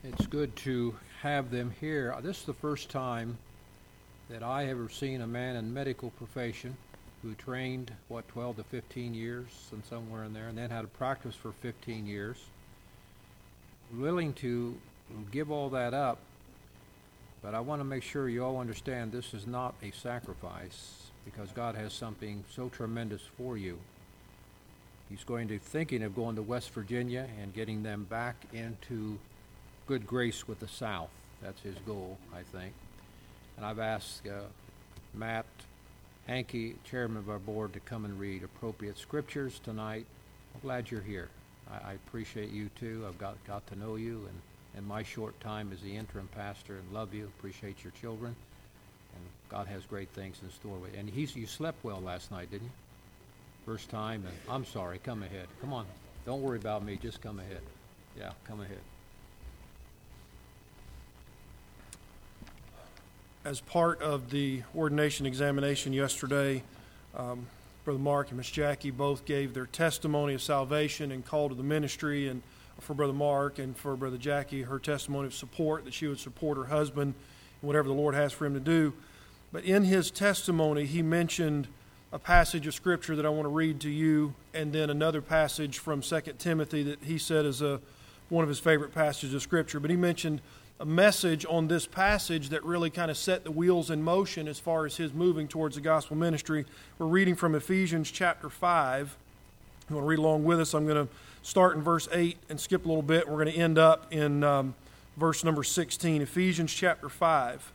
It's good to have them here. This is the first time that I have ever seen a man in medical profession who trained, 12 to 15 years and somewhere in there, and then had to practice for 15 years, willing to give all that up. But I want to make sure you all understand this is not a sacrifice, because God has something so tremendous for you. He's thinking of going to West Virginia and getting them back into good grace with the South. That's his goal, I think. And I've asked Matt Hankey, chairman of our board, to come and read appropriate scriptures tonight. I'm glad you're here. I appreciate you too. I've got to know you in my short time as the interim pastor, and love you, appreciate your children. And God has great things in store with you. And you slept well last night, didn't you? First time, and I'm sorry, come ahead. Come on, don't worry about me, just come ahead. Yeah, come ahead. As part of the ordination examination yesterday, Brother Mark and Miss Jackie both gave their testimony of salvation and call to the ministry, and for Brother Mark and for Brother Jackie, her testimony of support, that she would support her husband in whatever the Lord has for him to do. But in his testimony, he mentioned a passage of Scripture that I want to read to you, and then another passage from 2 Timothy that he said is one of his favorite passages of Scripture. But he mentioned a message on this passage that really kind of set the wheels in motion as far as his moving towards the gospel ministry. We're reading from Ephesians chapter 5. If you want to read along with us, I'm going to start in verse 8 and skip a little bit. We're going to end up in verse number 16. Ephesians chapter 5.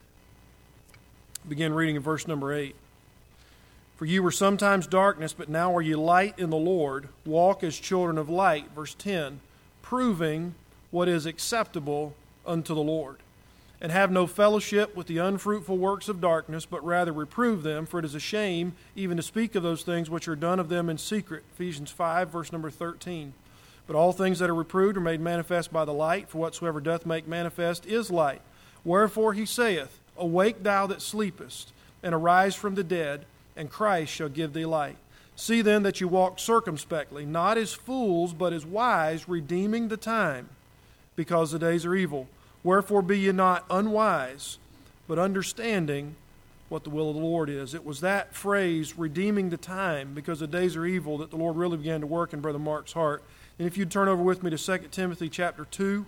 Begin reading in verse number 8. For you were sometimes darkness, but now are ye light in the Lord. Walk as children of light. Verse 10. Proving what is acceptable unto the Lord. And have no fellowship with the unfruitful works of darkness, but rather reprove them, for it is a shame even to speak of those things which are done of them in secret. Ephesians 5, verse number 13. But all things that are reproved are made manifest by the light, for whatsoever doth make manifest is light. Wherefore he saith, Awake thou that sleepest, and arise from the dead, and Christ shall give thee light. See then that you walk circumspectly, not as fools, but as wise, redeeming the time, because the days are evil. Wherefore be ye not unwise, but understanding what the will of the Lord is. It was that phrase, redeeming the time, because the days are evil, that the Lord really began to work in Brother Mark's heart. And if you'd turn over with me to 2 Timothy chapter 2.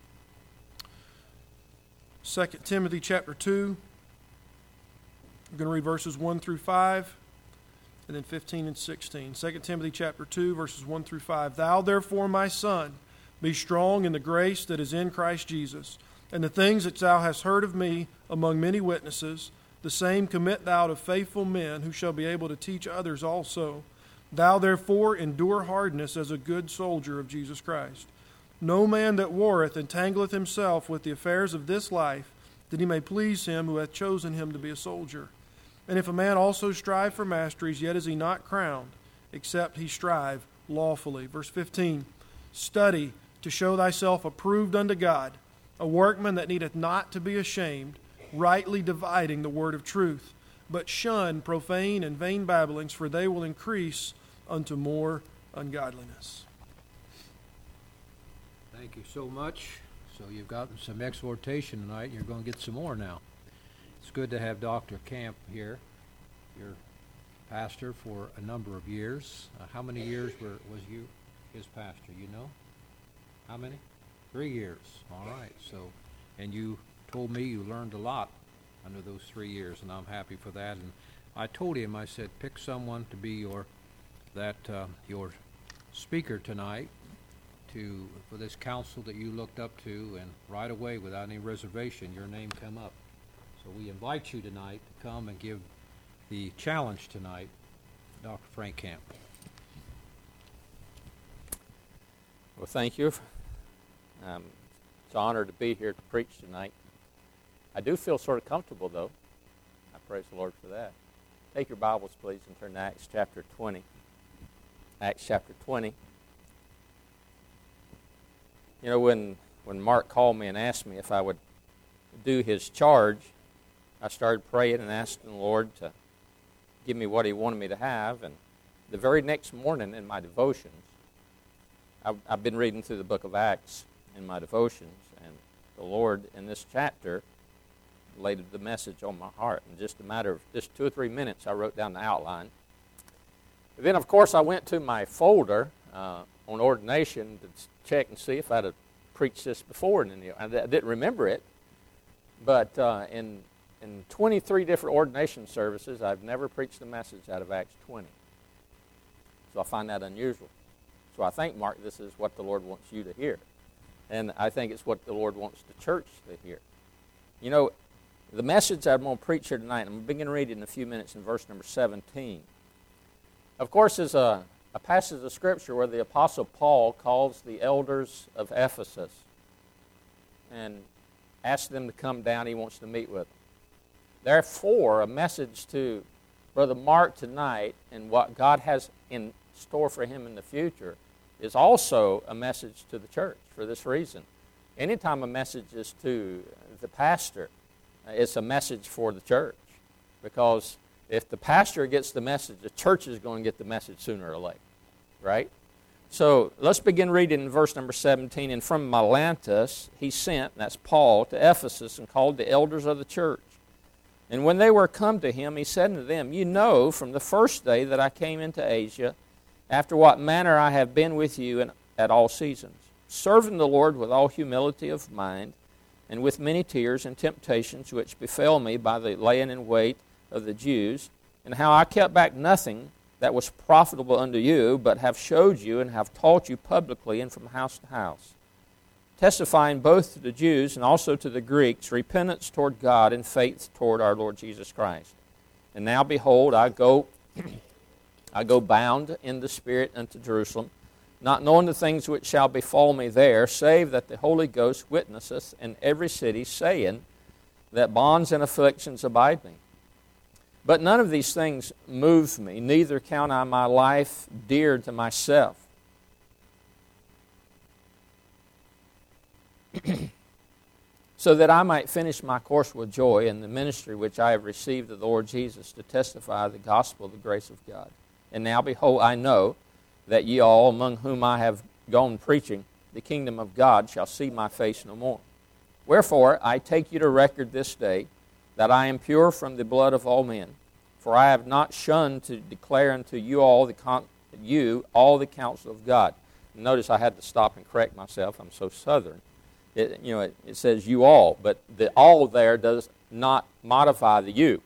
2 Timothy chapter 2. I'm going to read verses 1 through 5, and then 15 and 16. 2 Timothy chapter 2, verses 1 through 5. Thou therefore, my son, be strong in the grace that is in Christ Jesus. And the things which thou hast heard of me among many witnesses, the same commit thou to faithful men, who shall be able to teach others also. Thou therefore endure hardness as a good soldier of Jesus Christ. No man that warreth entangleth himself with the affairs of this life, that he may please him who hath chosen him to be a soldier. And if a man also strive for masteries, yet is he not crowned, except he strive lawfully. Verse 15, Study to show thyself approved unto God, a workman that needeth not to be ashamed, rightly dividing the word of truth. But shun profane and vain babblings, for they will increase unto more ungodliness. Thank you so much. So you've gotten some exhortation tonight, and you're going to get some more now. It's good to have Dr. Camp here, your pastor for a number of years. How many years was you his pastor, you know? How many? 3 years. All right. So, and you told me you learned a lot under those 3 years, and I'm happy for that. And I told him, I said, pick someone to be your speaker tonight for this council that you looked up to, and right away, without any reservation, your name come up. So we invite you tonight to come and give the challenge tonight, Dr. Frank Camp. Well, thank you. It's an honor to be here to preach tonight. I do feel sort of comfortable, though. I praise the Lord for that. Take your Bibles, please, and turn to Acts chapter 20. Acts chapter 20. You know, when Mark called me and asked me if I would do his charge, I started praying and asking the Lord to give me what he wanted me to have. And the very next morning in my devotions, I've been reading through the book of Acts, in my devotions, and the Lord in this chapter laid the message on my heart. In just a matter of just 2 or 3 minutes, I wrote down the outline. Then, of course, I went to my folder on ordination to check and see if I'd have preached this before. And I didn't remember it, but in 23 different ordination services, I've never preached a message out of Acts 20. So I find that unusual. So I think, Mark, this is what the Lord wants you to hear. And I think it's what the Lord wants the church to hear. You know, the message I'm going to preach here tonight, I'm going to begin reading in a few minutes in verse number 17. Of course, is a passage of Scripture where the Apostle Paul calls the elders of Ephesus and asks them to come down. He wants to meet with them. Therefore, a message to Brother Mark tonight and what God has in store for him in the future is also a message to the church for this reason. Anytime a message is to the pastor, it's a message for the church, because if the pastor gets the message, the church is going to get the message sooner or later, right? So let's begin reading in verse number 17. And from Miletus he sent, that's Paul, to Ephesus and called the elders of the church. And when they were come to him, he said unto them, You know from the first day that I came into Asia, after what manner I have been with you at all seasons, serving the Lord with all humility of mind, and with many tears and temptations which befell me by the laying in wait of the Jews, and how I kept back nothing that was profitable unto you, but have showed you and have taught you publicly and from house to house, testifying both to the Jews and also to the Greeks repentance toward God and faith toward our Lord Jesus Christ. And now behold, I go bound in the Spirit unto Jerusalem, not knowing the things which shall befall me there, save that the Holy Ghost witnesseth in every city, saying that bonds and afflictions abide me. But none of these things move me, neither count I my life dear to myself, so that I might finish my course with joy in the ministry which I have received of the Lord Jesus, to testify the gospel of the grace of God. And now, behold, I know that ye all, among whom I have gone preaching the kingdom of God, shall see my face no more. Wherefore I take you to record this day, that I am pure from the blood of all men. For I have not shunned to declare unto you all the counsel of God. Notice I had to stop and correct myself. I'm so southern. It says you all, but the all there does not modify the you.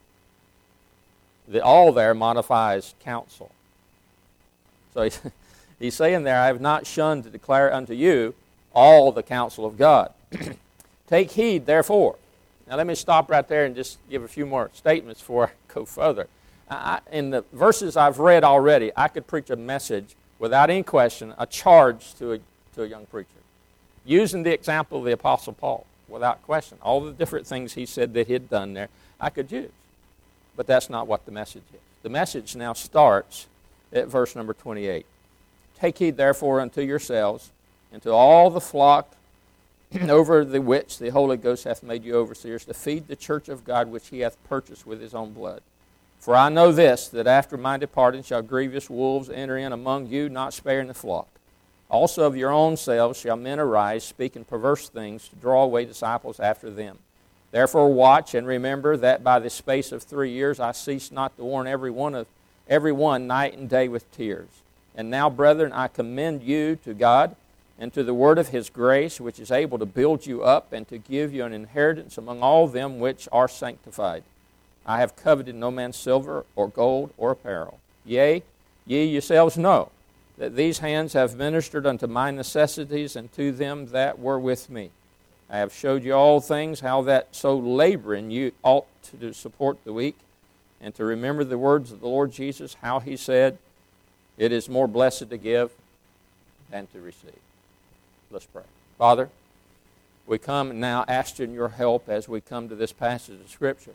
The all there modifies counsel. So he's saying there, I have not shunned to declare unto you all the counsel of God. Take heed, therefore. Now let me stop right there and just give a few more statements before I go further. In the verses I've read already, I could preach a message without any question, a charge to a young preacher, using the example of the Apostle Paul, without question. All the different things he said that he'd done there, I could use. But that's not what the message is. The message now starts at verse number 28. Take heed, therefore, unto yourselves, and to all the flock over the which the Holy Ghost hath made you overseers, to feed the church of God which he hath purchased with his own blood. For I know this, that after my departing shall grievous wolves enter in among you, not sparing the flock. Also of your own selves shall men arise, speaking perverse things, to draw away disciples after them. Therefore watch and remember that by the space of 3 years I cease not to warn every one night and day with tears. And now, brethren, I commend you to God and to the word of his grace, which is able to build you up and to give you an inheritance among all them which are sanctified. I have coveted no man's silver or gold or apparel. Yea, ye yourselves know that these hands have ministered unto my necessities and to them that were with me. I have showed you all things, how that so laboring you ought to support the weak, and to remember the words of the Lord Jesus, how he said, it is more blessed to give than to receive. Let's pray. Father, we come now asking your help as we come to this passage of Scripture.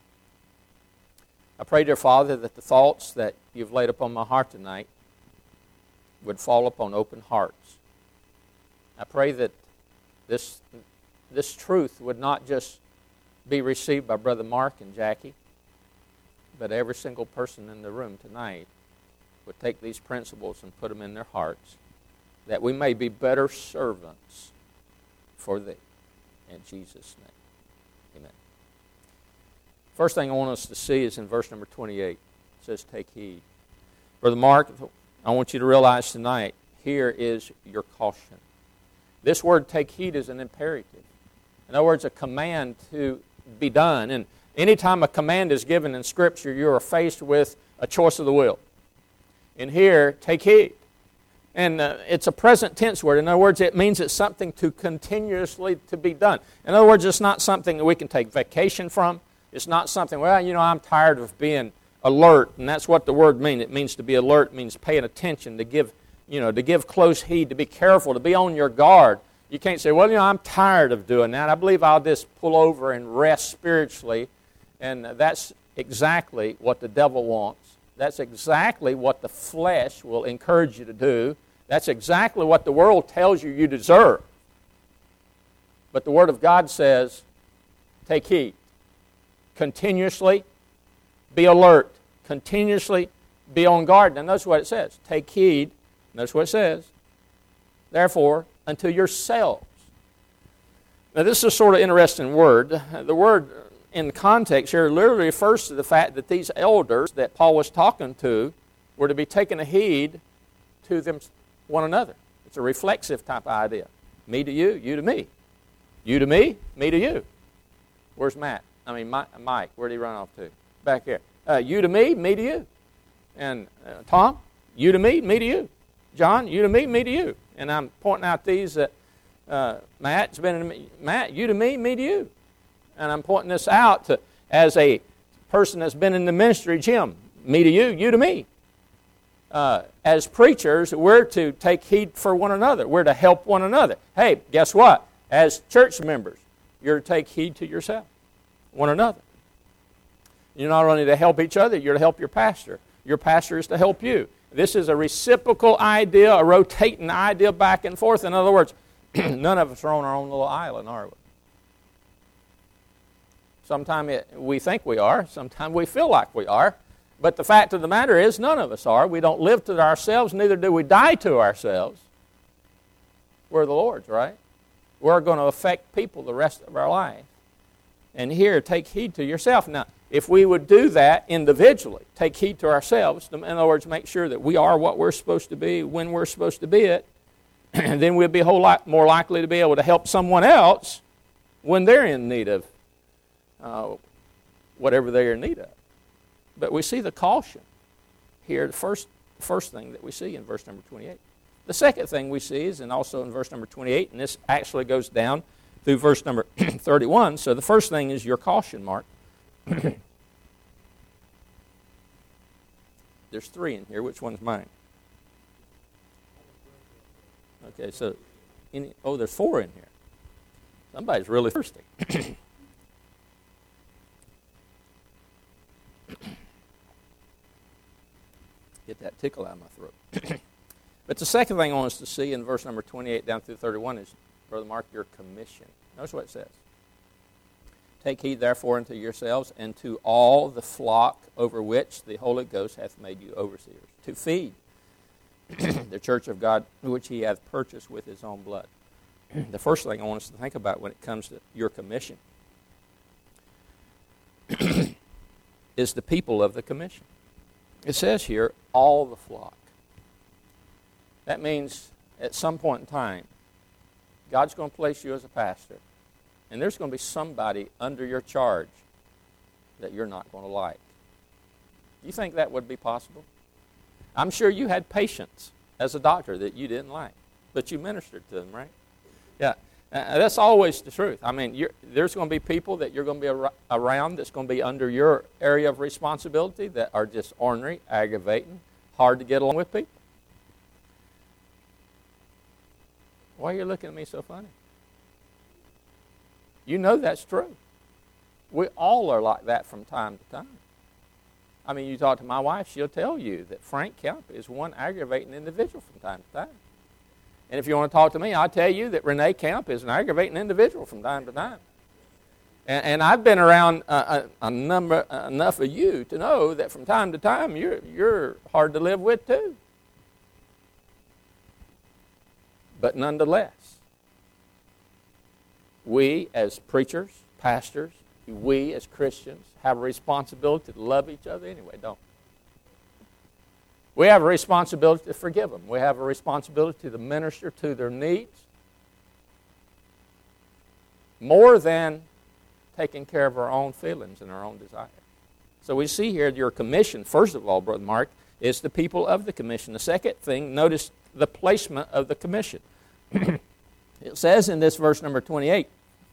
I pray, dear Father, that the thoughts that you've laid upon my heart tonight would fall upon open hearts. I pray that this truth would not just be received by Brother Mark and Jackie, but every single person in the room tonight would take these principles and put them in their hearts, that we may be better servants for thee. In Jesus' name, amen. First thing I want us to see is in verse number 28. It says, take heed. Brother Mark, I want you to realize tonight, here is your caution. This word take heed is an imperative. In other words, a command to be done. And anytime a command is given in Scripture, you are faced with a choice of the will. And here, take heed. And it's a present tense word. In other words, it means it's something to continuously to be done. In other words, it's not something that we can take vacation from. It's not something, well, I'm tired of being alert. And that's what the word means. It means to be alert. It means paying attention, to give close heed, to be careful, to be on your guard. You can't say, well, I'm tired of doing that. I believe I'll just pull over and rest spiritually. And that's exactly what the devil wants. That's exactly what the flesh will encourage you to do. That's exactly what the world tells you you deserve. But the Word of God says, take heed. Continuously be alert. Continuously be on guard. Now notice what it says. Take heed. Notice what it says. Therefore, unto yourselves. Now this is a sort of interesting word. The word in context here literally refers to the fact that these elders that Paul was talking to were to be taking a heed to them, one another. It's a reflexive type of idea. Me to you, you to me. You to me to you. Where's Matt? Mike, where'd he run off to? Back here. You to me to you. And Tom, you to me to you. John, you to me to you. And I'm pointing out these that Matt, you to me to you. And I'm pointing this out as a person that's been in the ministry, Jim, me to you, you to me. As preachers, we're to take heed for one another. We're to help one another. Hey, guess what? As church members, you're to take heed to yourself, one another. You're not only to help each other, you're to help your pastor. Your pastor is to help you. This is a reciprocal idea, a rotating idea back and forth. In other words, none of us are on our own little island, are we? Sometimes we think we are. Sometimes we feel like we are. But the fact of the matter is none of us are. We don't live to ourselves, neither do we die to ourselves. We're the Lord's, right? We're going to affect people the rest of our life. And here, take heed to yourself. Now, if we would do that individually, take heed to ourselves, in other words, make sure that we are what we're supposed to be when we're supposed to be it, then we'll be a whole lot more likely to be able to help someone else when they're in need of whatever they're in need of. But we see the caution here, the first thing that we see in verse number 28. The second thing we see is, and also in verse number 28, and this actually goes down through verse number 31. So the first thing is your caution, Mark. There's 3 in here. Which one's mine? Okay, so, there's 4 in here. Somebody's really thirsty. Get that tickle out of my throat. But the second thing I want us to see in verse number 28 down through 31 is, Brother Mark, your commission. Notice what it says. Take heed therefore unto yourselves and to all the flock over which the Holy Ghost hath made you overseers, to feed the church of God which he hath purchased with his own blood. The first thing I want us to think about when it comes to your commission is the people of the commission. It says here, all the flock. That means at some point in time, God's going to place you as a pastor, and there's going to be somebody under your charge that you're not going to like. You think that would be possible? I'm sure you had patients as a doctor that you didn't like, but you ministered to them, right? Yeah, that's always the truth. I mean, there's going to be people that you're going to be around that's going to be under your area of responsibility that are just ornery, aggravating, hard to get along with people. Why are you looking at me so funny? You know that's true. We all are like that from time to time. I mean, you talk to my wife, she'll tell you that Frank Kemp is one aggravating individual from time to time. And if you want to talk to me, I'll tell you that Renee Kemp is an aggravating individual from time to time. And I've been around enough of you to know that from time to time you're hard to live with too. But nonetheless, we as preachers, pastors, we as Christians have a responsibility to love each other anyway, don't we? We have a responsibility to forgive them. We have a responsibility to minister to their needs more than taking care of our own feelings and our own desires. So we see here your commission, first of all, Brother Mark, is the people of the commission. The second thing, notice the placement of the commission. It says in this verse number 28,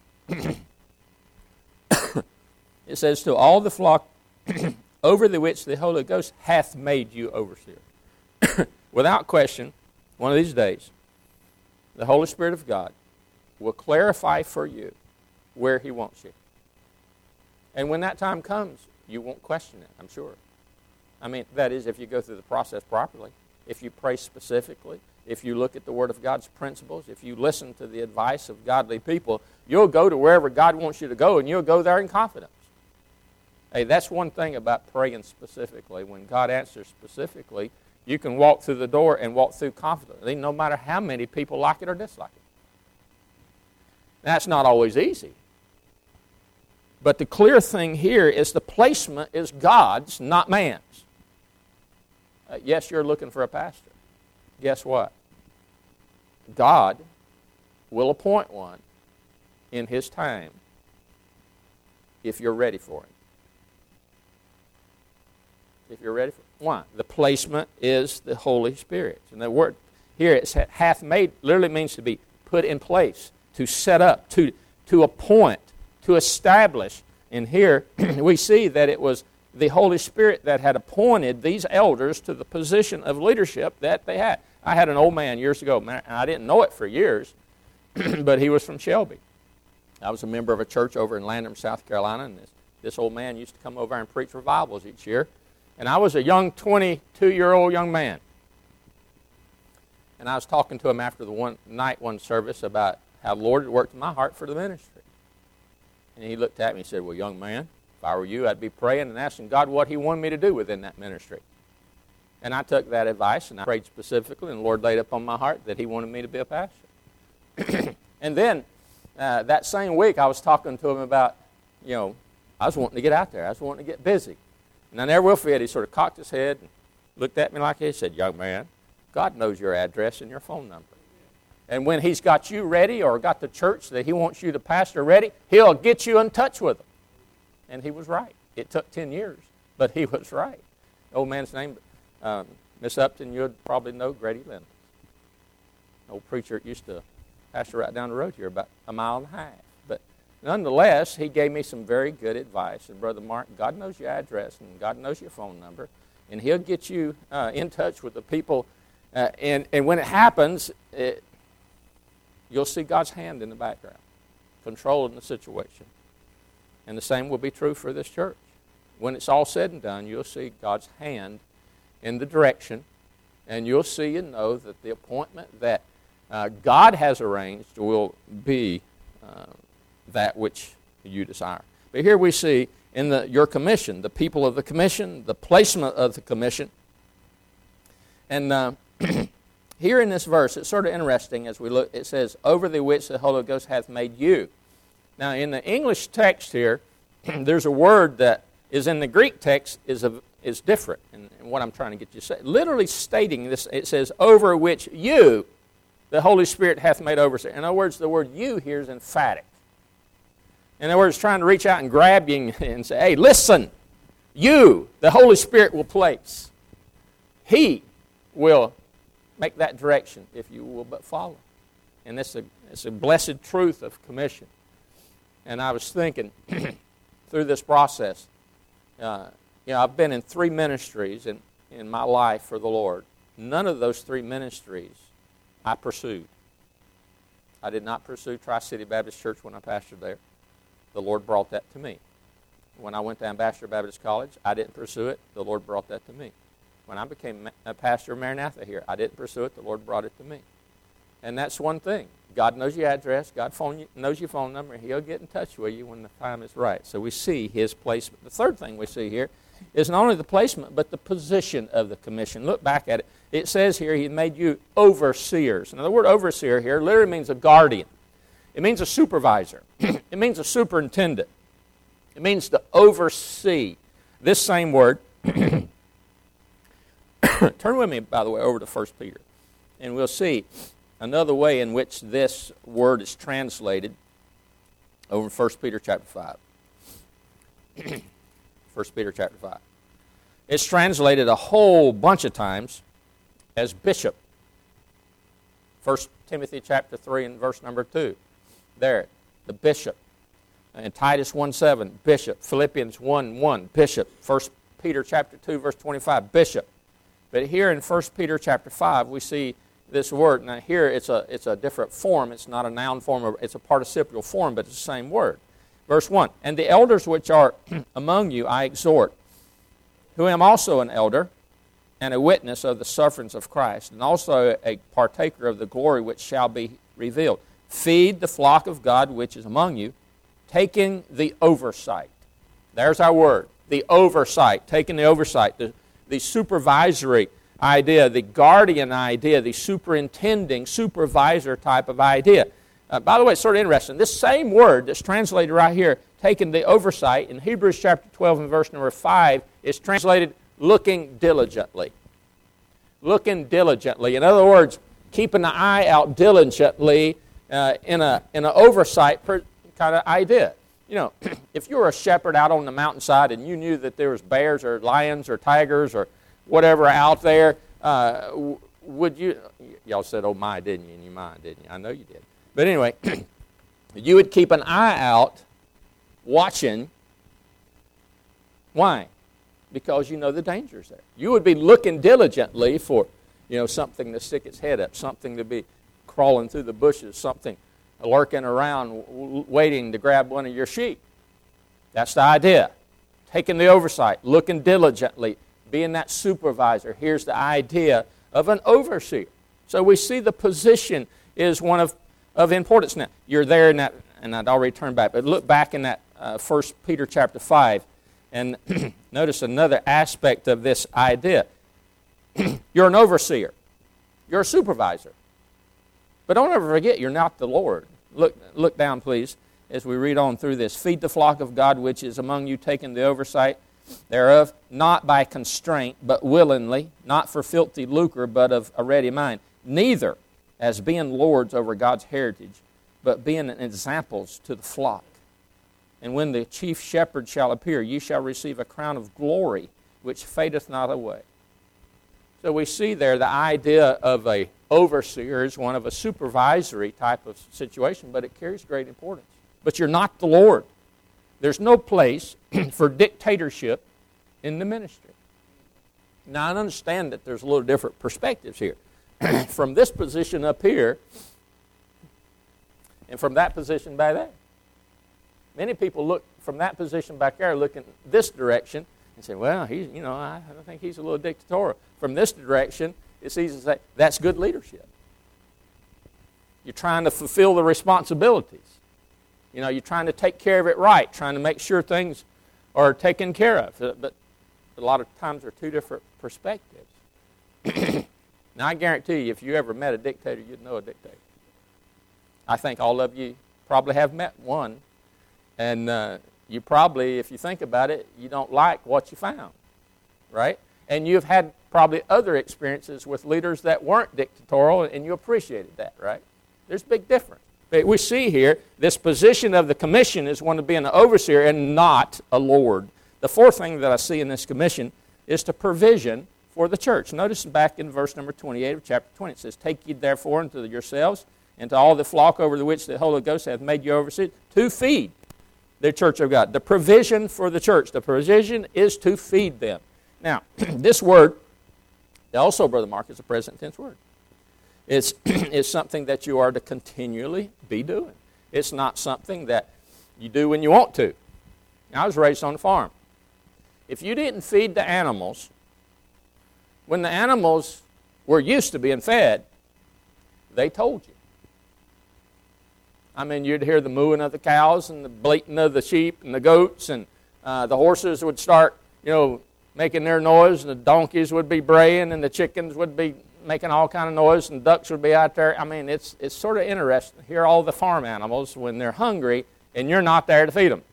it says, to all the flock over the which the Holy Ghost hath made you overseer. Without question, one of these days, the Holy Spirit of God will clarify for you where He wants you. And when that time comes, you won't question it, I'm sure. I mean, that is, if you go through the process properly, if you pray specifically, if you look at the Word of God's principles, if you listen to the advice of godly people, you'll go to wherever God wants you to go, and you'll go there in confidence. Hey, that's one thing about praying specifically. When God answers specifically, you can walk through the door and walk through confidently, no matter how many people like it or dislike it. That's not always easy. But the clear thing here is the placement is God's, not man's. Yes, you're looking for a pastor. Guess what? God will appoint one in His time if you're ready for Him. If you're ready for Him. Why? The placement is the Holy Spirit. And the word here, it hath made, literally means to be put in place, to set up, to appoint, to establish. And here we see that it was the Holy Spirit that had appointed these elders to the position of leadership that they had. I had an old man years ago, and I didn't know it for years, but he was from Shelby. I was a member of a church over in Landrum, South Carolina, and this old man used to come over and preach revivals each year. And I was a young 22-year-old young man. And I was talking to him after the one service about how the Lord had worked in my heart for the ministry. And he looked at me and said, well, young man, if I were you, I'd be praying and asking God what He wanted me to do within that ministry. And I took that advice and I prayed specifically, and the Lord laid upon my heart that He wanted me to be a pastor. And then that same week I was talking to him about, I was wanting to get out there. I was wanting to get busy. And I never will forget, he sort of cocked his head and looked at me like he said, young man, God knows your address and your phone number. And when He's got you ready or got the church that He wants you to pastor ready, He'll get you in touch with them. And he was right. It took 10 years, but he was right. The old man's name, Miss Upton, you'd probably know Grady Lendl. Old preacher used to pastor right down the road here, about a mile and a half. But nonetheless, he gave me some very good advice. And Brother Mark, God knows your address and God knows your phone number, and He'll get you in touch with the people. And when it happens, you'll see God's hand in the background, controlling the situation. And the same will be true for this church. When it's all said and done, you'll see God's hand in the direction, and you'll see and know that the appointment that God has arranged will be that which you desire. But here we see in your commission, the people of the commission, the placement of the commission. And here in this verse, it's sort of interesting as we look. It says, over the which the Holy Ghost hath made you. Now, in the English text here, there's a word that is in the Greek text is different. And what I'm trying to get you to say, literally stating this, it says, over which you, the Holy Spirit, hath made overseer. In other words, the word you here is emphatic. In other words, trying to reach out and grab you and say, hey, listen, you, the Holy Spirit, will place. He will make that direction if you will but follow. And it's a blessed truth of commission. And I was thinking through this process, I've been in 3 ministries in my life for the Lord. None of those 3 ministries I pursued. I did not pursue Tri-City Baptist Church when I pastored there. The Lord brought that to me. When I went to Ambassador Baptist College, I didn't pursue it. The Lord brought that to me. When I became a pastor of Maranatha here, I didn't pursue it. The Lord brought it to me. And that's one thing. God knows your address. God knows your phone number. He'll get in touch with you when the time is right. So we see His placement. The third thing we see here is not only the placement, but the position of the commission. Look back at it. It says here He made you overseers. Now, the word overseer here literally means a guardian. It means a supervisor. It means a superintendent. It means to oversee. This same word, turn with me, by the way, over to 1 Peter, and we'll see another way in which this word is translated over in 1 Peter chapter 5. 1 Peter chapter 5. It's translated a whole bunch of times as bishop. 1 Timothy chapter 3 and verse number 2. There, the bishop. And Titus 1:7, bishop. Philippians 1:1, bishop. 1 Peter chapter 2, verse 25, bishop. But here in 1 Peter chapter 5, we see this word. Now here it's a different form. It's not a noun form. It's a participial form, but it's the same word. Verse 1, and the elders which are among you I exhort, who am also an elder and a witness of the sufferings of Christ, and also a partaker of the glory which shall be revealed. Feed the flock of God which is among you, taking the oversight. There's our word, the oversight, taking the oversight, the supervisory idea, the guardian idea, the superintending, supervisor type of idea. By the way, it's sort of interesting. This same word that's translated right here, taking the oversight, in Hebrews chapter 12 and verse number 5, is translated looking diligently. Looking diligently. In other words, keeping an eye out diligently in an oversight kind of idea. You know, if you were a shepherd out on the mountainside and you knew that there was bears or lions or tigers or whatever out there, would you, y'all said, oh my, didn't you? And you mind, didn't you? I know you did. But anyway, you would keep an eye out watching. Why? Because you know the danger's there. You would be looking diligently for, something to stick its head up, something to be crawling through the bushes, something lurking around waiting to grab one of your sheep. That's the idea. Taking the oversight, looking diligently, being that supervisor. Here's the idea of an overseer. So we see the position is one of importance. Now, you're there in that, and I'd already turned back, but look back in that 1 Peter chapter 5, and notice another aspect of this idea. You're an overseer. You're a supervisor. But don't ever forget, you're not the Lord. Look down, please, as we read on through this. Feed the flock of God which is among you, taking the oversight thereof, not by constraint, but willingly, not for filthy lucre, but of a ready mind. Neither as being lords over God's heritage, but being examples to the flock. And when the chief shepherd shall appear, ye shall receive a crown of glory, which fadeth not away. So we see there the idea of a overseer is one of a supervisory type of situation, but it carries great importance. But you're not the Lord. There's no place for dictatorship in the ministry. Now, I understand that there's a little different perspectives here. From this position up here and from that position back there. Many people look from that position back there, looking this direction, and say, well, he's, I think he's a little dictatorial. From this direction, it's easy to say, that's good leadership. You're trying to fulfill the responsibilities. You're trying to take care of it right, trying to make sure things are taken care of. But a lot of times there are two different perspectives. Now, I guarantee you, if you ever met a dictator, you'd know a dictator. I think all of you probably have met one. And you probably, if you think about it, you don't like what you found, right? And you've had probably other experiences with leaders that weren't dictatorial, and you appreciated that, right? There's a big difference. But we see here, this position of the commission is one of being an overseer and not a lord. The fourth thing that I see in this commission is the provision for the church. Notice back in verse number 28 of chapter 20, it says, take ye therefore unto yourselves and to all the flock over the which the Holy Ghost hath made you overseers, to feed the church of God. The provision for the church. The provision is to feed them. Now, this word, also, Brother Mark, is a present tense word. It's something that you are to continually be doing. It's not something that you do when you want to. Now, I was raised on a farm. If you didn't feed the animals, when the animals were used to being fed, they told you. I mean, you'd hear the mooing of the cows and the bleating of the sheep and the goats, and the horses would start, making their noise, and the donkeys would be braying, and the chickens would be making all kind of noise, and ducks would be out there. I mean, it's sort of interesting to hear all the farm animals when they're hungry and you're not there to feed them.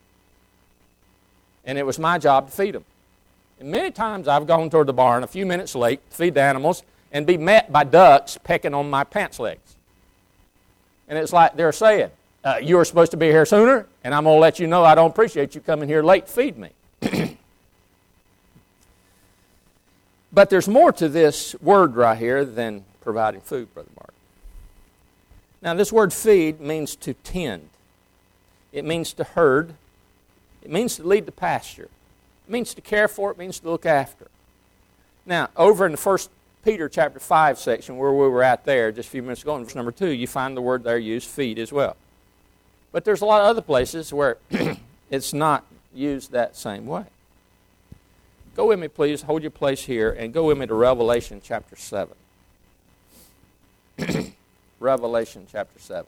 And it was my job to feed them. And many times I've gone toward the barn a few minutes late to feed the animals and be met by ducks pecking on my pants legs. And it's like they're saying, you were supposed to be here sooner, and I'm going to let you know I don't appreciate you coming here late to feed me. But there's more to this word right here than providing food, Brother Mark. Now, this word feed means to tend. It means to herd. It means to lead the pasture. It means to care for. It means to look after. Now, over in the 1 Peter chapter 5 section, where we were at there just a few minutes ago, in verse number 2, you find the word there used, feed, as well. But there's a lot of other places where it's not used that same way. Go with me, please. Hold your place here, and go with me to Revelation chapter 7. Revelation chapter 7.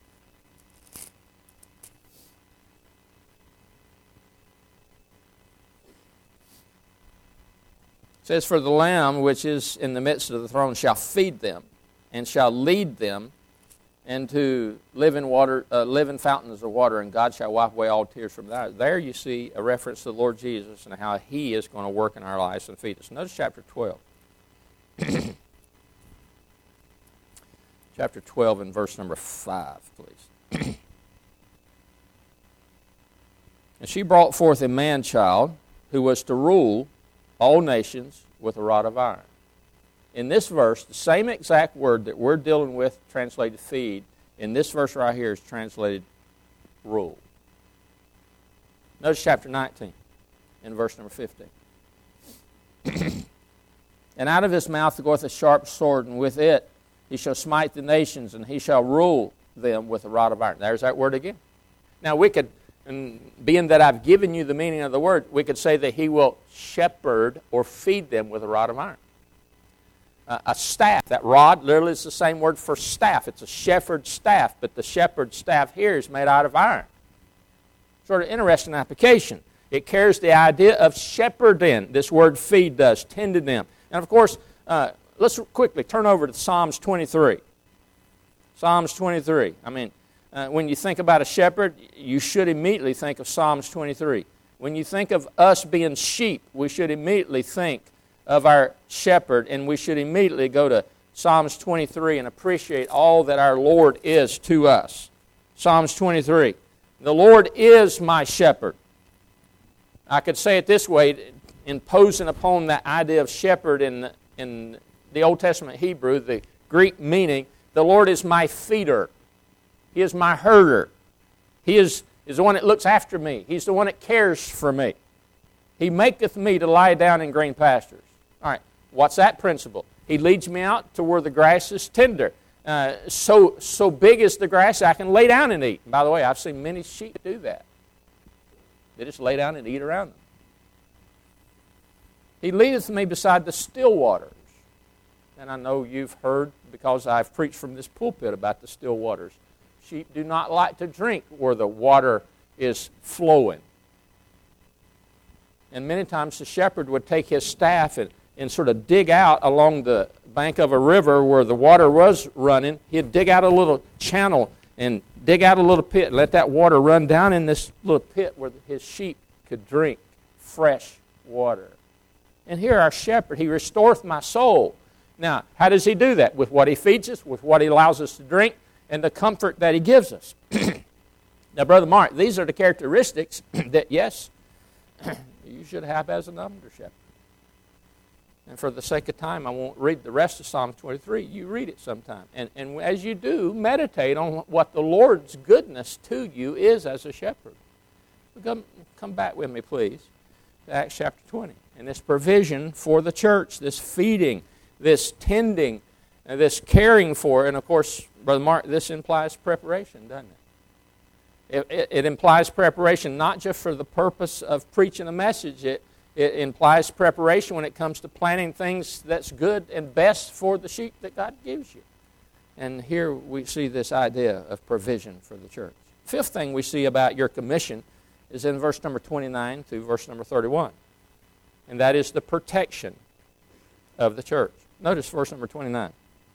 It says, "For the Lamb which is in the midst of the throne shall feed them, and shall lead them, and to live in fountains of water, and God shall wipe away all tears from their eyes." There you see a reference to the Lord Jesus and how He is going to work in our lives and feed us. Notice chapter 12. Chapter 12 and verse number 5, please. "And she brought forth a man-child who was to rule all nations with a rod of iron." In this verse, the same exact word that we're dealing with, translated feed, in this verse right here is translated rule. Notice chapter 19 in verse number 15. "And out of his mouth goeth a sharp sword, and with it he shall smite the nations, and he shall rule them with a rod of iron." There's that word again. Now we could, and being that I've given you the meaning of the word, we could say that he will shepherd or feed them with a rod of iron. A staff, that rod literally is the same word for staff. It's a shepherd's staff, but the shepherd's staff here is made out of iron. Sort of interesting application. It carries the idea of shepherding. This word feed does, tending them. And of course, let's quickly turn over to Psalms 23. Psalms 23. I mean, when you think about a shepherd, you should immediately think of Psalms 23. When you think of us being sheep, we should immediately think of our shepherd, and we should immediately go to Psalms 23 and appreciate all that our Lord is to us. Psalms 23. "The Lord is my shepherd." I could say it this way, imposing upon that idea of shepherd in the Old Testament Hebrew, the Greek meaning, the Lord is my feeder. He is my herder. He is the one that looks after me. He's the one that cares for me. "He maketh me to lie down in green pastures." All right, what's that principle? He leads me out to where the grass is tender. So big is the grass I can lay down and eat. And by the way, I've seen many sheep do that. They just lay down and eat around them. "He leadeth me beside the still waters." And I know you've heard, because I've preached from this pulpit about the still waters. Sheep do not like to drink where the water is flowing. And many times the shepherd would take his staff and sort of dig out along the bank of a river where the water was running. He'd dig out a little channel and dig out a little pit and let that water run down in this little pit where his sheep could drink fresh water. And here our shepherd, he restoreth my soul. Now, how does he do that? With what he feeds us, with what he allows us to drink, and the comfort that he gives us. Now, Brother Mark, these are the characteristics that, yes, you should have as an under shepherd. And for the sake of time, I won't read the rest of Psalm 23. You read it sometime. And as you do, meditate on what the Lord's goodness to you is as a shepherd. Come back with me, please, to Acts chapter 20. And this provision for the church, this feeding, this tending, this caring for, and of course, Brother Mark, this implies preparation, doesn't it? It implies preparation not just for the purpose of preaching a message. It implies preparation when it comes to planting things that's good and best for the sheep that God gives you. And here we see this idea of provision for the church. Fifth thing we see about your commission is in verse number 29 to verse number 31. And that is the protection of the church. Notice verse number 29.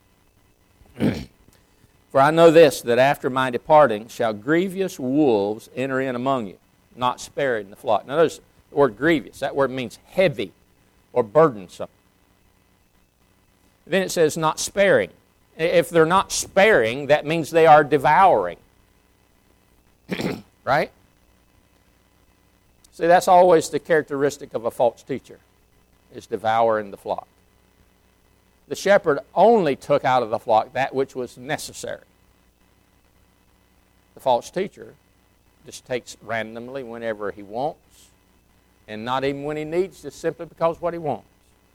For I know this, that after my departing shall grievous wolves enter in among you, not sparing the flock. Now notice the word grievous. That word means heavy or burdensome. Then it says not sparing. If they're not sparing, that means they are devouring. Right? See, that's always the characteristic of a false teacher, is devouring the flock. The shepherd only took out of the flock that which was necessary. The false teacher just takes randomly whenever he wants, and not even when he needs, just simply because what he wants.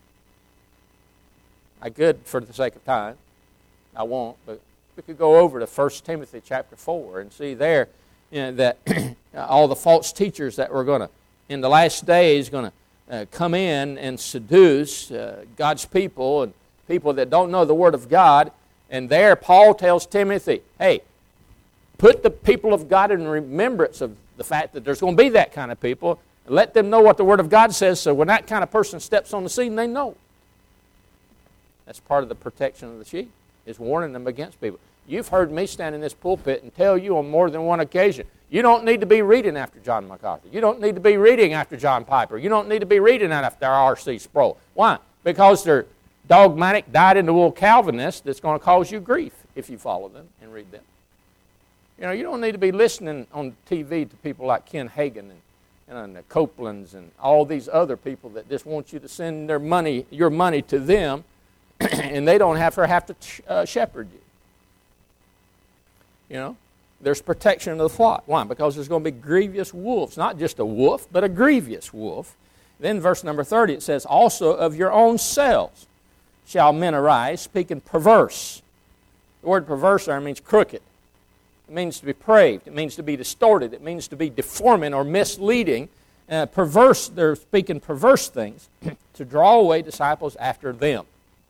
I could, for the sake of time, I won't, but we could go over to 1 Timothy chapter 4 and see there that all the false teachers that were going to, in the last days, going to come in and seduce God's people and people that don't know the Word of God. And there Paul tells Timothy, hey, put the people of God in remembrance of the fact that there's going to be that kind of people. And let them know what the Word of God says, so when that kind of person steps on the scene, they know. That's part of the protection of the sheep, is warning them against people. You've heard me stand in this pulpit and tell you on more than one occasion, you don't need to be reading after John MacArthur. You don't need to be reading after John Piper. You don't need to be reading after R.C. Sproul. Why? Because they're dogmatic, dyed-in-the-wool Calvinists that's going to cause you grief if you follow them and read them. You know, you don't need to be listening on TV to people like Ken Hagin and the Copelands and all these other people that just want you to send their money, your money to them, and they don't have to shepherd you. You know, there's protection of the flock. Why? Because there's going to be grievous wolves. Not just a wolf, but a grievous wolf. Then verse number 30, it says, also of your own selves shall men arise, speaking perverse. The word perverse there means crooked. It means to be depraved. It means to be distorted. It means to be deforming or misleading. Perverse, they're speaking perverse things to draw away disciples after them.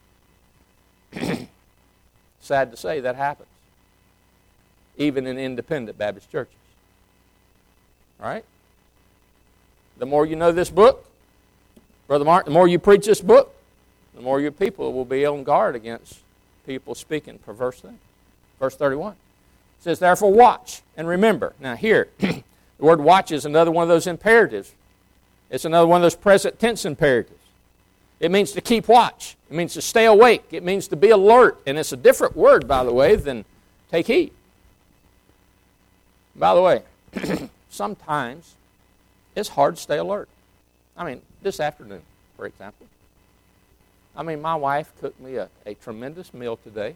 Sad to say, that happens. Even in independent Baptist churches. Right? The more you know this book, Brother Mark, the more you preach this book, the more your people will be on guard against people speaking perverse things. Verse 31. It says, therefore watch and remember. Now here, the word watch is another one of those imperatives. It's another one of those present tense imperatives. It means to keep watch. It means to stay awake. It means to be alert. And it's a different word, by the way, than take heed. By the way, sometimes it's hard to stay alert. I mean, this afternoon, for example. I mean, my wife cooked me a tremendous meal today.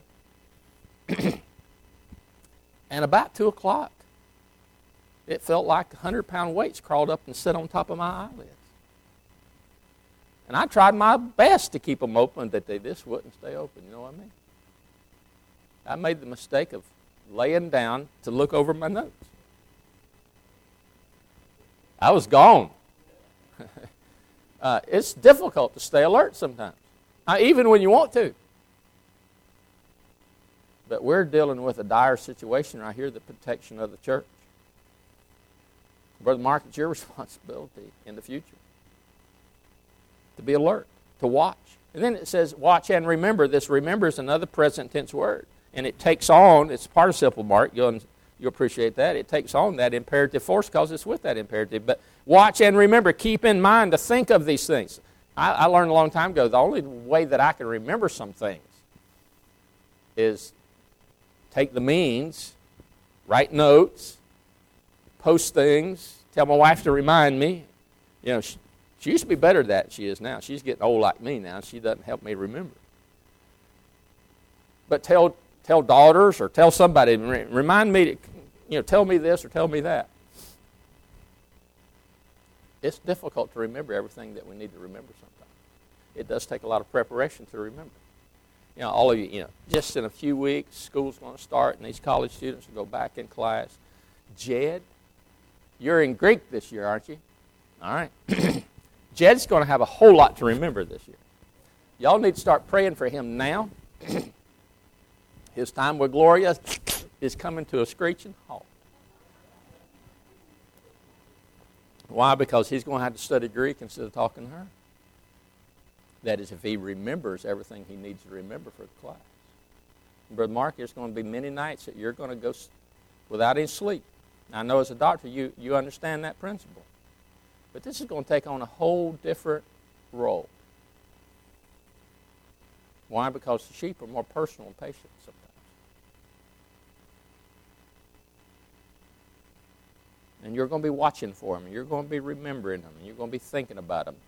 And about 2 o'clock, it felt like 100-pound weights crawled up and sat on top of my eyelids. And I tried my best to keep them open, but they just wouldn't stay open. You know what I mean? I made the mistake of laying down to look over my notes. I was gone. It's difficult to stay alert sometimes, even when you want to. But we're dealing with a dire situation right here, the protection of the church. Brother Mark, it's your responsibility in the future to be alert, to watch. And then it says, watch and remember. This remember is another present tense word. And it takes on, it's participle mark, you'll appreciate that. It takes on that imperative force because it's with that imperative. But watch and remember, keep in mind to think of these things. I learned a long time ago, the only way that I can remember some things is take the means, write notes, post things, tell my wife to remind me. You know, she used to be better at that than she is now. She's getting old like me now. She doesn't help me remember. But tell daughters or tell somebody, remind me, tell me this or tell me that. It's difficult to remember everything that we need to remember sometimes. It does take a lot of preparation to remember. All of you, just in a few weeks, school's going to start, and these college students will go back in class. Jed, you're in Greek this year, aren't you? All right. Jed's going to have a whole lot to remember this year. Y'all need to start praying for him now. His time with Gloria is coming to a screeching halt. Why? Because he's going to have to study Greek instead of talking to her. That is, if he remembers everything he needs to remember for the class. Brother Mark, there's going to be many nights that you're going to go without any sleep. I know as a doctor you understand that principle. But this is going to take on a whole different role. Why? Because the sheep are more personal and patient sometimes. And you're going to be watching for them, and you're going to be remembering them, and you're going to be thinking about them.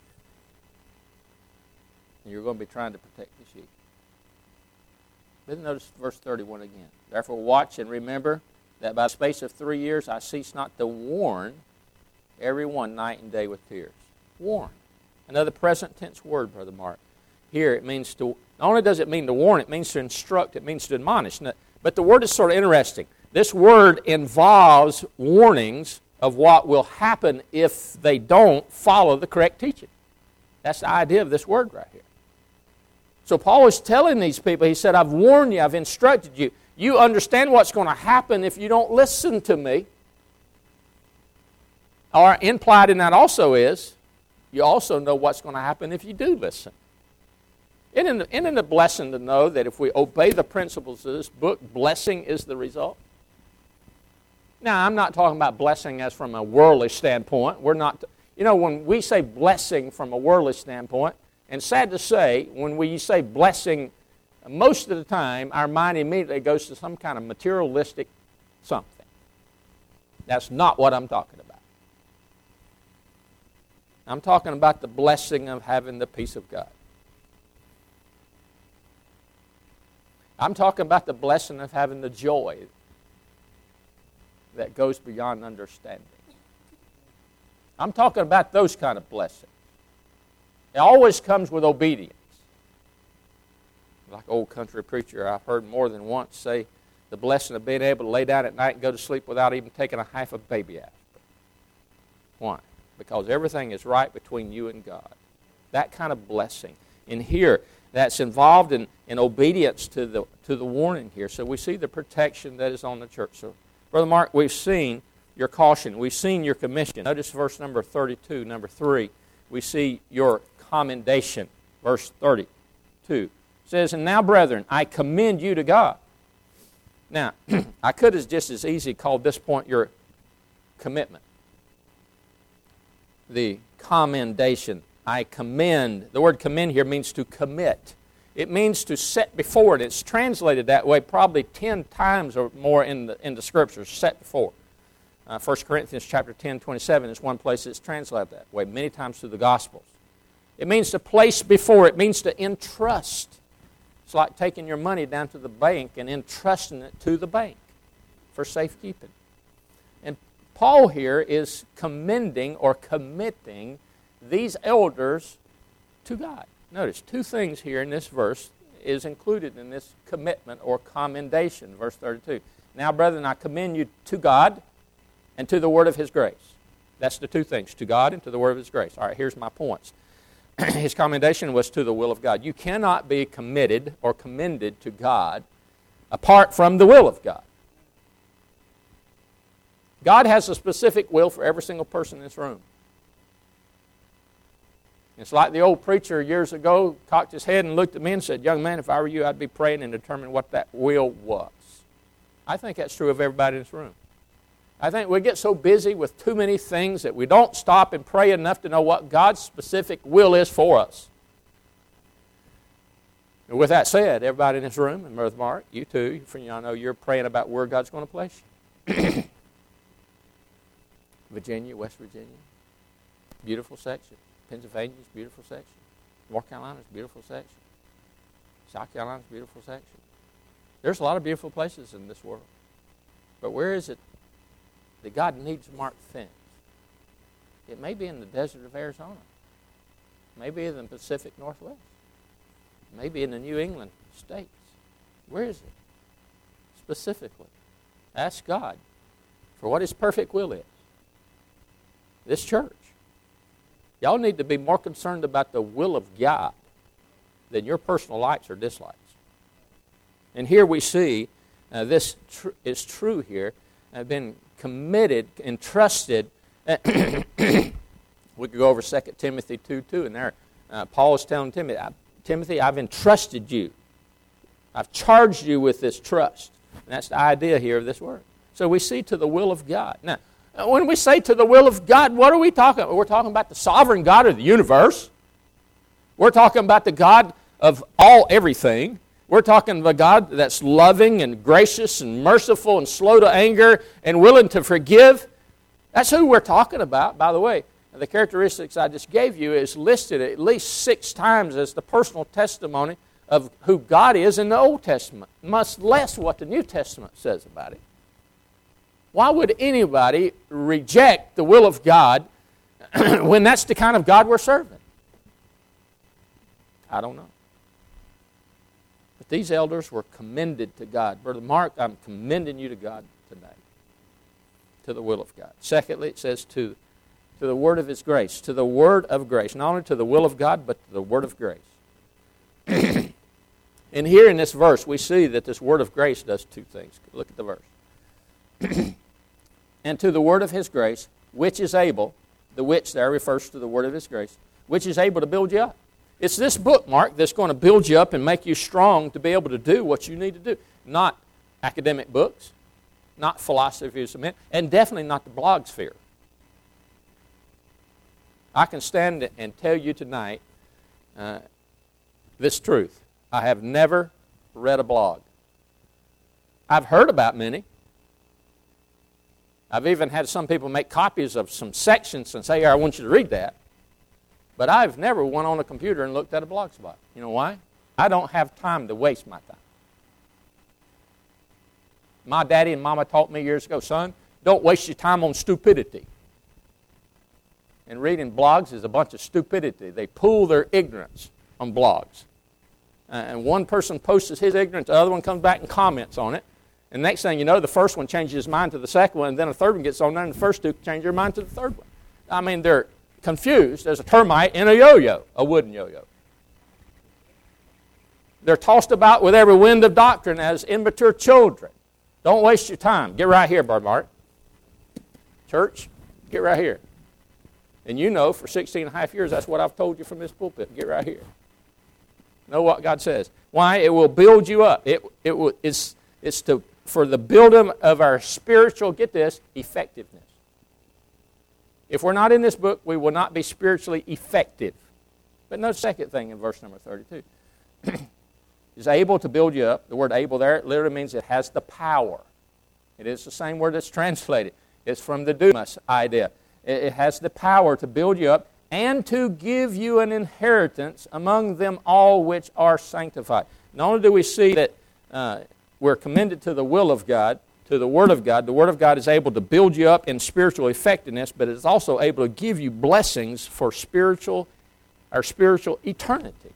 And you're going to be trying to protect the sheep. Then notice verse 31 again. Therefore watch and remember that by the space of 3 years I cease not to warn every one night and day with tears. Warn. Another present tense word, Brother Mark. Here it means to, not only does it mean to warn, it means to instruct, it means to admonish. But the word is sort of interesting. This word involves warnings of what will happen if they don't follow the correct teaching. That's the idea of this word right here. So Paul is telling these people, he said, I've warned you, I've instructed you. You understand what's going to happen if you don't listen to me. Or implied in that also is, you also know what's going to happen if you do listen. Isn't it a blessing to know that if we obey the principles of this book, blessing is the result? Now, I'm not talking about blessing as from a worldly standpoint. We're not, when we say blessing from a worldly standpoint, and sad to say, when we say blessing, most of the time, our mind immediately goes to some kind of materialistic something. That's not what I'm talking about. I'm talking about the blessing of having the peace of God. I'm talking about the blessing of having the joy that goes beyond understanding. I'm talking about those kind of blessings. It always comes with obedience. Like old country preacher I've heard more than once say, the blessing of being able to lay down at night and go to sleep without even taking a half a baby aspirin. Why? Because everything is right between you and God. That kind of blessing. In here, that's involved in obedience to the warning here. So we see the protection that is on the church. So, Brother Mark, we've seen your caution. We've seen your commission. Notice verse number 32, number 3. We see your commendation. Verse 32. It says, and now, brethren, I commend you to God. Now, I could have just as easy called this point your commitment. The commendation. I commend. The word commend here means to commit. It means to set before it. It's translated that way probably 10 times or more in the Scriptures, set before. 1 Corinthians chapter 10, 27 is one place it's translated that way, many times through the Gospels. It means to place before. It means to entrust. It's like taking your money down to the bank and entrusting it to the bank for safekeeping. And Paul here is commending or committing these elders to God. Notice, two things here in this verse is included in this commitment or commendation, verse 32. Now, brethren, I commend you to God and to the word of His grace. That's the two things, to God and to the word of His grace. All right, here's my points. His commendation was to the will of God. You cannot be committed or commended to God apart from the will of God. God has a specific will for every single person in this room. It's like the old preacher years ago cocked his head and looked at me and said, young man, if I were you, I'd be praying and determining what that will was. I think that's true of everybody in this room. I think we get so busy with too many things that we don't stop and pray enough to know what God's specific will is for us. And with that said, everybody in this room, and Brother Mark, you too, I know you're praying about where God's going to place you. Virginia, West Virginia, beautiful section. Pennsylvania's beautiful section. North Carolina's beautiful section. South Carolina's beautiful section. There's a lot of beautiful places in this world. But where is it that God needs marked fence? It may be in the desert of Arizona. Maybe in the Pacific Northwest. Maybe in the New England states. Where is it? Specifically. Ask God for what His perfect will is. This church. Y'all need to be more concerned about the will of God than your personal likes or dislikes. And here we see this is true here. I've been committed, entrusted. We could go over 2 Timothy 2:2, and there Paul is telling Timothy, I've entrusted you. I've charged you with this trust. And that's the idea here of this word. So we see to the will of God. Now, when we say to the will of God, what are we talking about? We're talking about the sovereign God of the universe. We're talking about the God of everything. We're talking about a God that's loving and gracious and merciful and slow to anger and willing to forgive. That's who we're talking about, by the way. The characteristics I just gave you is listed at least 6 times as the personal testimony of who God is in the Old Testament, much less what the New Testament says about it. Why would anybody reject the will of God when that's the kind of God we're serving? I don't know. But these elders were commended to God. Brother Mark, I'm commending you to God tonight, to the will of God. Secondly, it says to the word of His grace, to the word of grace. Not only to the will of God, but to the word of grace. And here in this verse, we see that this word of grace does 2 things. Look at the verse. And to the word of His grace, which is able, the which there refers to the word of His grace, which is able to build you up. It's this book, Mark, that's going to build you up and make you strong to be able to do what you need to do. Not academic books, not philosophies of men, and definitely not the blog sphere. I can stand and tell you tonight this truth. I have never read a blog. I've heard about many. I've even had some people make copies of some sections and say, "Here, I want you to read that." But I've never went on a computer and looked at a blog spot. You know why? I don't have time to waste my time. My daddy and mama taught me years ago, son, don't waste your time on stupidity. And reading blogs is a bunch of stupidity. They pool their ignorance on blogs. And one person posts his ignorance, the other one comes back and comments on it. And next thing you know, the first one changes his mind to the second one, and then a third one gets on there, and the first 2 change their mind to the third one. I mean, they're confused as a termite in a yo-yo, a wooden yo-yo. They're tossed about with every wind of doctrine as immature children. Don't waste your time. Get right here, Brother Mark. Church, get right here. And you know, for 16 and a half years, that's what I've told you from this pulpit. Get right here. Know what God says. Why? It will build you up. It's for the building of our spiritual, get this, effectiveness. If we're not in this book, we will not be spiritually effective. But note the second thing in verse number 32. Is able to build you up. The word able there, it literally means it has the power. It is the same word that's translated. It's from the dunamis idea. It has the power to build you up and to give you an inheritance among them all which are sanctified. Not only do we see that we're commended to the will of God, to the Word of God. The Word of God is able to build you up in spiritual effectiveness, but it's also able to give you blessings for our spiritual eternity.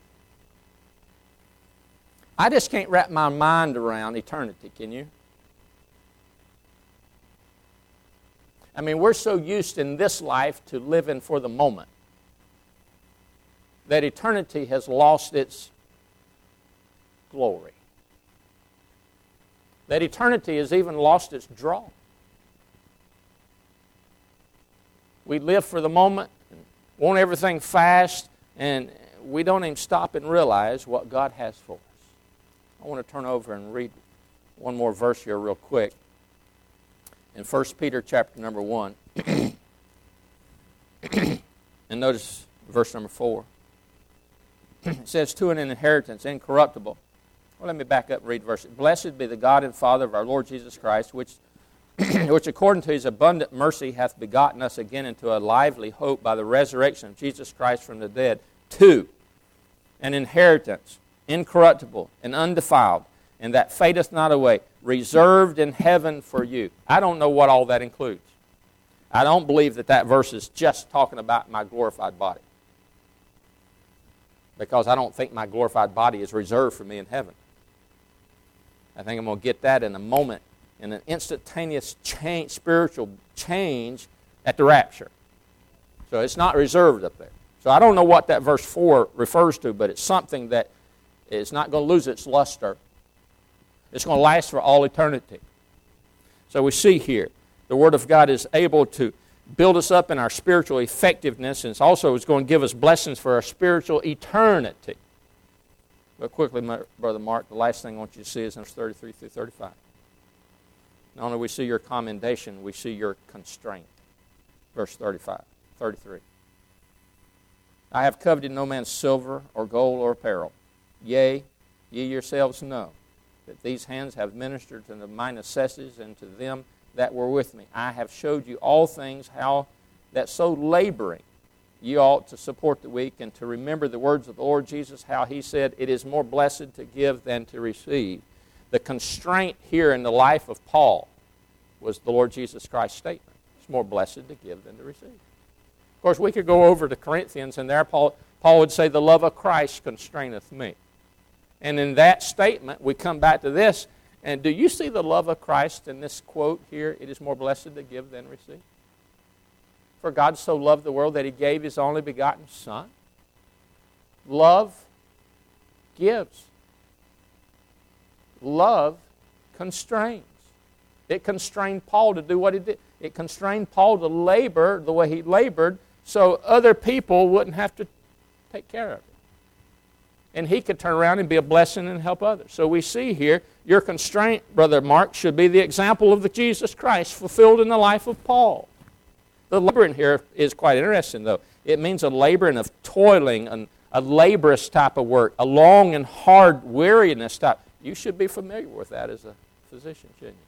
I just can't wrap my mind around eternity, can you? I mean, we're so used in this life to living for the moment that eternity has lost its glory. That eternity has even lost its draw. We live for the moment, want everything fast, and we don't even stop and realize what God has for us. I want to turn over and read one more verse here real quick. In 1 Peter chapter number 1. And notice verse number 4. It says, to an inheritance incorruptible. Well, let me back up and read verse. Blessed be the God and Father of our Lord Jesus Christ, which according to His abundant mercy hath begotten us again into a lively hope by the resurrection of Jesus Christ from the dead, to an inheritance incorruptible and undefiled, and that fadeth not away, reserved in heaven for you. I don't know what all that includes. I don't believe that verse is just talking about my glorified body, because I don't think my glorified body is reserved for me in heaven. I think I'm going to get that in a moment, in an instantaneous change, spiritual change at the rapture. So it's not reserved up there. So I don't know what that verse 4 refers to, but it's something that is not going to lose its luster. It's going to last for all eternity. So we see here, the Word of God is able to build us up in our spiritual effectiveness, and it's also is going to give us blessings for our spiritual eternity. But quickly, Brother Mark, the last thing I want you to see is in verse 33 through 35. Not only do we see your commendation, we see your constraint. Verse 33. I have coveted no man's silver or gold or apparel. Yea, ye yourselves know that these hands have ministered to my necessities and to them that were with me. I have showed you all things, how that so laboring ye ought to support the weak, and to remember the words of the Lord Jesus, how he said, it is more blessed to give than to receive. The constraint here in the life of Paul was the Lord Jesus Christ's statement. It's more blessed to give than to receive. Of course, we could go over to Corinthians, and there Paul would say, the love of Christ constraineth me. And in that statement, we come back to this, and do you see the love of Christ in this quote here? It is more blessed to give than receive. For God so loved the world that he gave his only begotten Son. Love gives. Love constrains. It constrained Paul to do what he did. It constrained Paul to labor the way he labored so other people wouldn't have to take care of it. And he could turn around and be a blessing and help others. So we see here, your constraint, Brother Mark, should be the example of the Jesus Christ fulfilled in the life of Paul. The laboring here is quite interesting, though. It means a laboring of toiling, and a laborious type of work, a long and hard weariness type. You should be familiar with that as a physician, shouldn't you?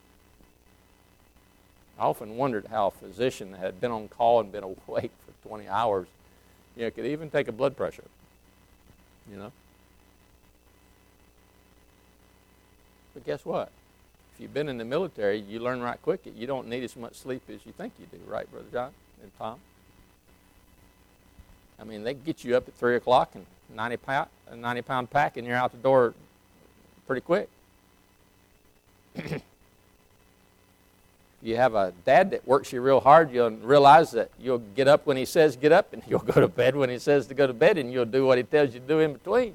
I often wondered how a physician that had been on call and been awake for 20 hours, could even take a blood pressure, But guess what? If you've been in the military, you learn right quick that you don't need as much sleep as you think you do, right, Brother John and Tom? I mean, they get you up at 3 o'clock and a 90-pound pack, and you're out the door pretty quick. You have a dad that works you real hard, you'll realize that you'll get up when he says get up, and you'll go to bed when he says to go to bed, and you'll do what he tells you to do in between.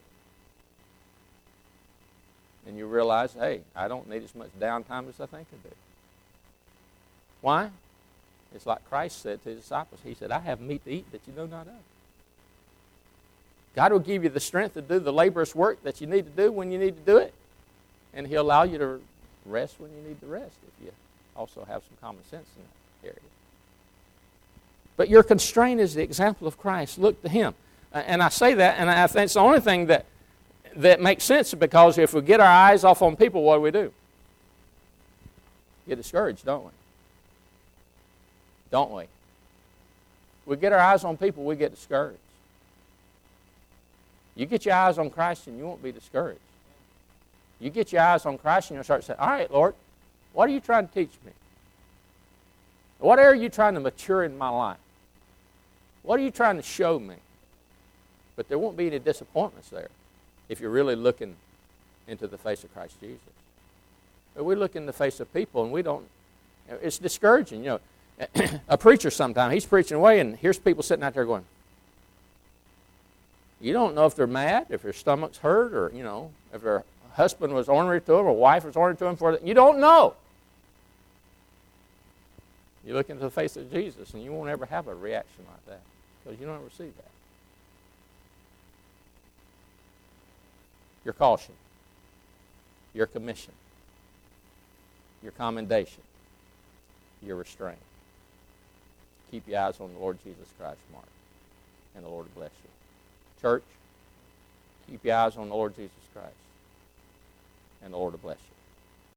And you realize, hey, I don't need as much downtime as I think I do. Why? It's like Christ said to his disciples. He said, I have meat to eat that you know not of. God will give you the strength to do the laborious work that you need to do when you need to do it. And he'll allow you to rest when you need to rest if you also have some common sense in that area. But your constraint is the example of Christ. Look to him. And I say that, and I think it's the only thing that makes sense, because if we get our eyes off on people, what do? Get discouraged, don't we? Don't we? We get our eyes on people, we get discouraged. You get your eyes on Christ and you won't be discouraged. You get your eyes on Christ and you'll start saying, all right, Lord, what are you trying to teach me? What area are you trying to mature in my life? What are you trying to show me? But there won't be any disappointments there if you're really looking into the face of Christ Jesus. But we look in the face of people and we don't, it's discouraging. A preacher sometimes, he's preaching away and here's people sitting out there going, you don't know if they're mad, if their stomach's hurt, or, if their husband was ornery to them or wife was ornery to them for that. You don't know. You look into the face of Jesus and you won't ever have a reaction like that because you don't ever see that. Your caution, your commission, your commendation, your restraint. Keep your eyes on the Lord Jesus Christ, Mark, and the Lord will bless you. Church, keep your eyes on the Lord Jesus Christ, and the Lord will bless you.